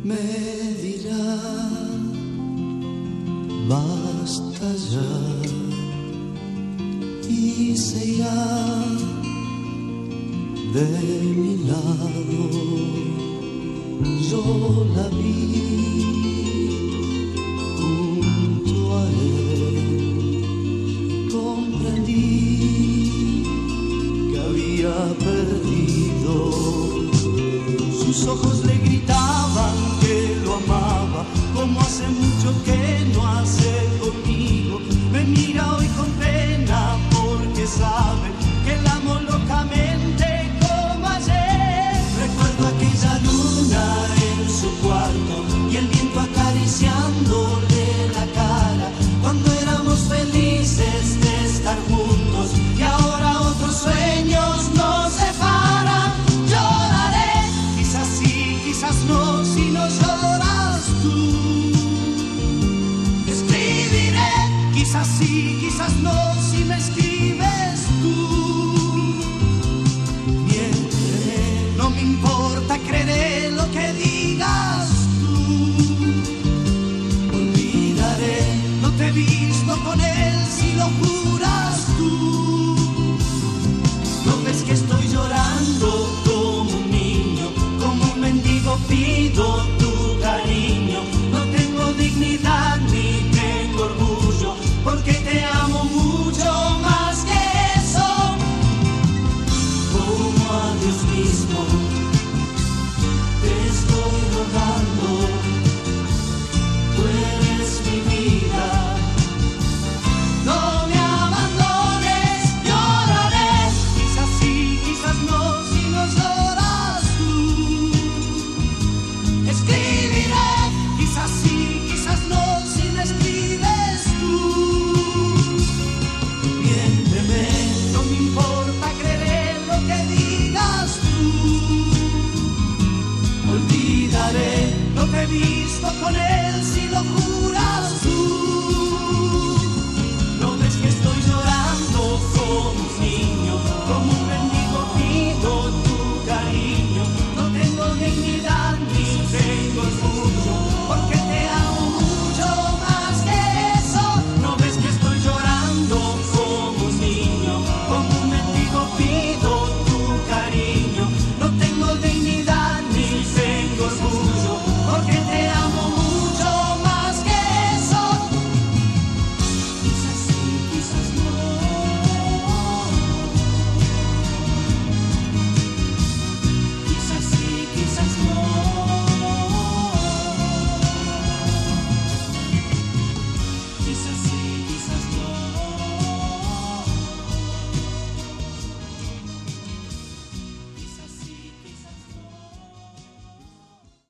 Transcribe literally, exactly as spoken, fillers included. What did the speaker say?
me dirá, basta ya, y se irá de mi lado. Yo la vi junto a él, comprendí que había perdido. Sus ojos le gritaban que lo amaba, como hace mucho que no hace conmigo. Me mira hoy con pena porque sabe que la amo locamente como ayer. Recuerdo aquella luna en su cuarto y el viento acariciándole la cara, cuando éramos felices de estar juntos y ahora otros sueños nos separan. Lloraré, quizás sí, quizás no, si no lloras tú. Escribiré, quizás sí, quizás no, si me escribes tú. Miénteme, no me importa, creeré lo que digas.